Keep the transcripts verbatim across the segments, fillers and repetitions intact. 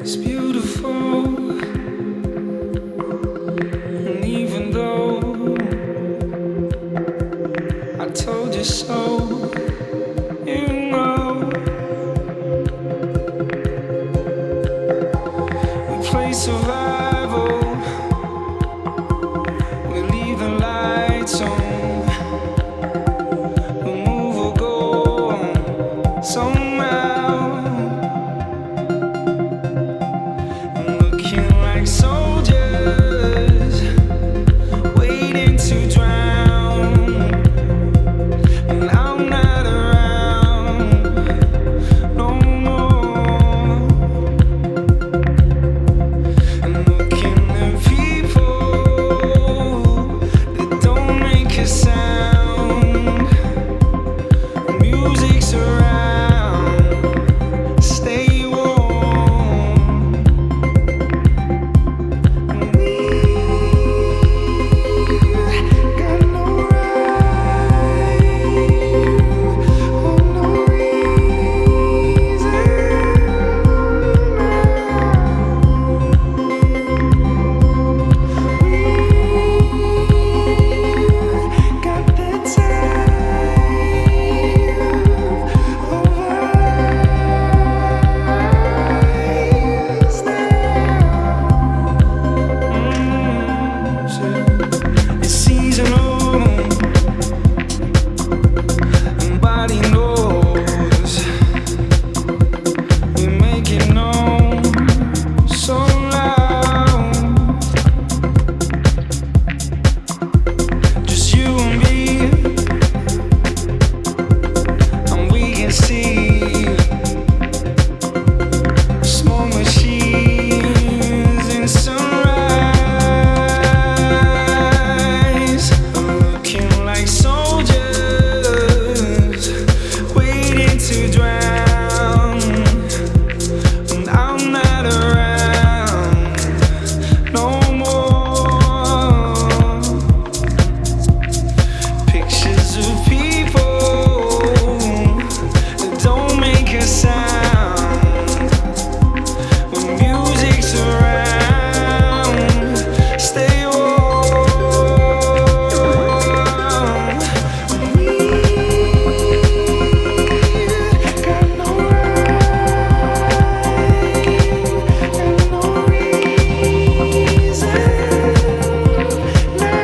It's beautiful, and even though I told you so, you know we play survival, we leave the lights on, we move or go on somehow. Looking like soldiers, waiting to drown. And I'm not around no more. And looking at people that don't make a sound. Music's around, stay warm. It's seasonal, and body knows we make it known so loud. Just you and me, and we can see small machines in sunrise, looking like soldiers, waiting to drown. And I'm not around no more. Pictures of people that don't make a sound. When music's around, stay warm. We got no right and no reason now.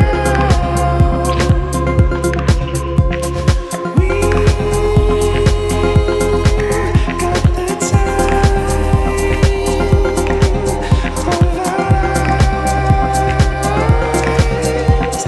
We got the time of our lives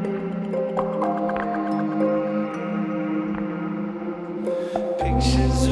pictures